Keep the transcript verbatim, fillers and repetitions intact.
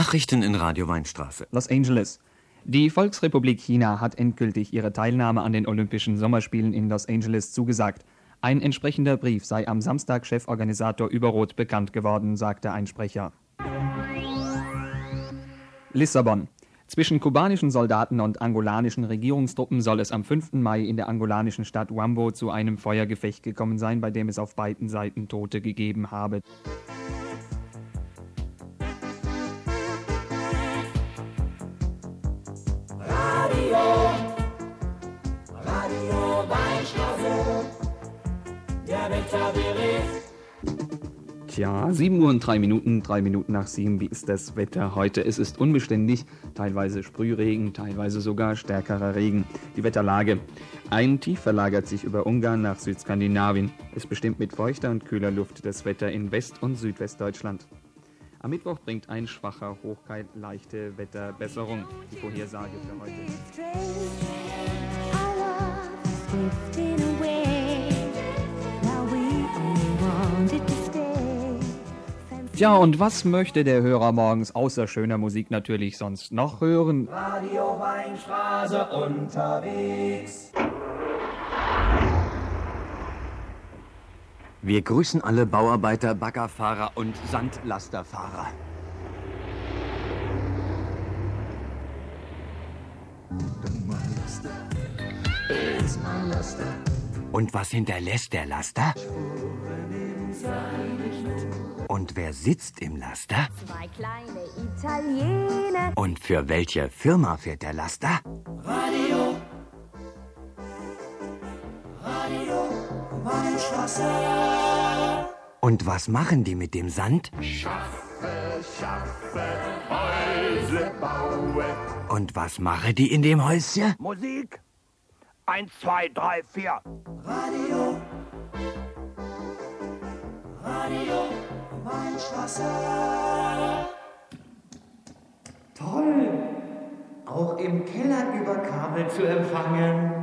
Nachrichten in Radio Weinstraße. Los Angeles. Die Volksrepublik China hat endgültig ihre Teilnahme an den Olympischen Sommerspielen in Los Angeles zugesagt. Ein entsprechender Brief sei am Samstag Cheforganisator Überroth bekannt geworden, sagte ein Sprecher. Lissabon. Zwischen kubanischen Soldaten und angolanischen Regierungstruppen soll es am fünften Mai in der angolanischen Stadt Huambo zu einem Feuergefecht gekommen sein, bei dem es auf beiden Seiten Tote gegeben habe. Radio, Radio Weinstraße, der Wetterbericht. Tja, sieben Uhr und drei Minuten, drei Minuten nach sieben, wie ist das Wetter heute? Es ist unbeständig, teilweise Sprühregen, teilweise sogar stärkerer Regen. Die Wetterlage. Ein Tief verlagert sich über Ungarn nach Südskandinavien. Es bestimmt mit feuchter und kühler Luft das Wetter in West- und Südwestdeutschland. Am Mittwoch bringt ein schwacher Hochkeit leichte Wetterbesserung. Die Vorhersage für heute. Tja, und was möchte der Hörer morgens außer schöner Musik natürlich sonst noch hören? Radio Weinstraße unterwegs. Wir grüßen alle Bauarbeiter, Baggerfahrer und Sandlasterfahrer. Und was hinterlässt der Laster? Und wer sitzt im Laster? Zwei kleine Italiener. Und für welche Firma fährt der Laster? Radio, Radio Weinstraße. Und was machen die mit dem Sand? Schaffe, schaffe, Häusle baue. Und was machen die in dem Häuschen? Musik. Eins, zwei, drei, vier. Radio, Radio Weinstraße. Toll, auch im Keller über Kabel zu empfangen.